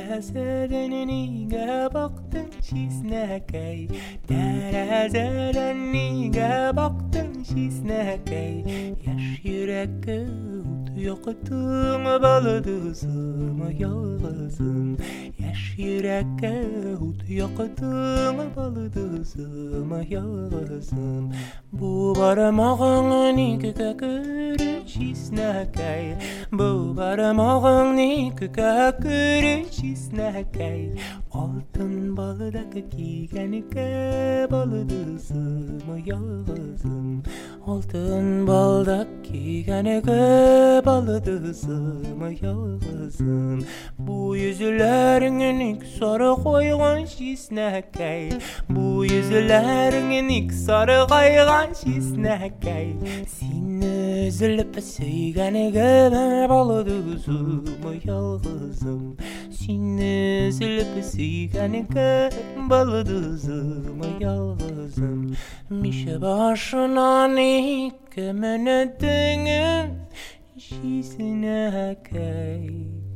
Terrazeden niga baktın şisnekey. Terrazeden niga baktın şisnekey. Yaş yürekte yoktun balıdızım yalgızım. Yaş yürekte yoktun balıdızım yalgızım. Bu barmağın nikah şisnekey. Bu barmağın nikah şisnekey. Altın balıdak giygenike balıdızım yalgızım. Altın baldak giygenike balıdızım yalgızım. Bu yüzlerin ilk sarı koygan şisnekey. Bu yüzlerin ilk sarı koygan şisnekey. Seni üzülüp söygenike balıdızım yalgızım. Seni üzülüp söygenike balıdızım yalgızım. Mişe başına kimin ödünün şisnekey.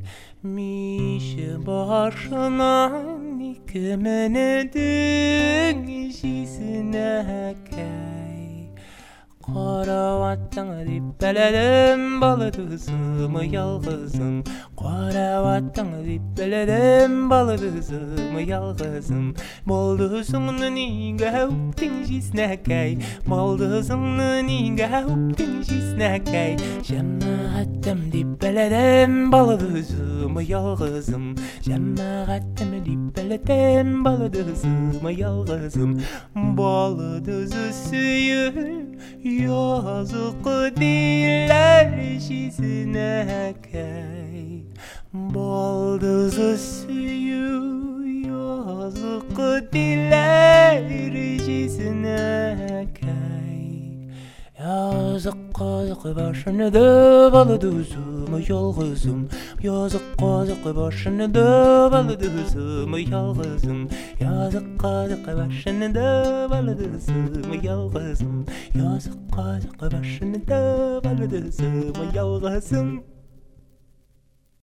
Mişe başına kimin ödünün şisnekey. Karavattan ribbeledim balıdızım yalgızım. Karavattan ribbeledim balıdızım yalgızım. Baldızımın niga huptin şisnekey. Baldızımın niga huptin şisnekey. Cemaattem ribbeledim balıdızım yalgızım. Cemaattem ribbeledim balıdızım yalgızım. Balıdızı suyu yazık diller şisnekey. Baldızı suyu yazık diller şisnekey. Yazık kazık başını da balıdızım yalgızım. Yazık kazık başını da balıdızım yalgızım. Yazık kazık başını da balıdızım yalgızım. Yazık kazık başını da balıdızım yalgızım.